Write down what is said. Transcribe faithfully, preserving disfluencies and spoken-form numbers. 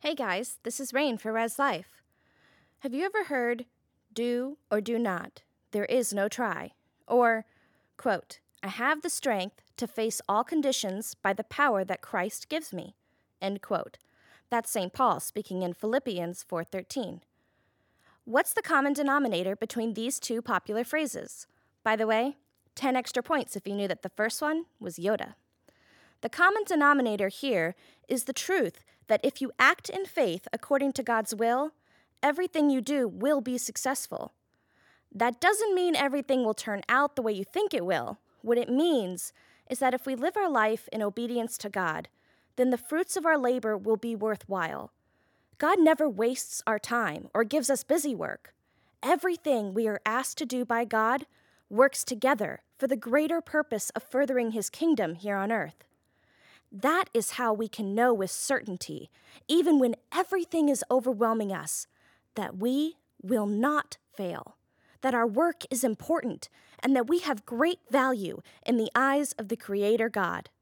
Hey guys, this is Rain for Res Life. Have you ever heard, do or do not, there is no try? Or, quote, I have the strength to face all conditions by the power that Christ gives me, end quote. That's Saint Paul speaking in Philippians four thirteen. What's the common denominator between these two popular phrases? By the way, ten extra points if you knew that the first one was Yoda. The common denominator here is the truth that if you act in faith according to God's will, everything you do will be successful. That doesn't mean everything will turn out the way you think it will. What it means is that if we live our life in obedience to God, then the fruits of our labor will be worthwhile. God never wastes our time or gives us busy work. Everything we are asked to do by God works together for the greater purpose of furthering His kingdom here on earth. That is how we can know with certainty, even when everything is overwhelming us, that we will not fail, that our work is important, and that we have great value in the eyes of the Creator God.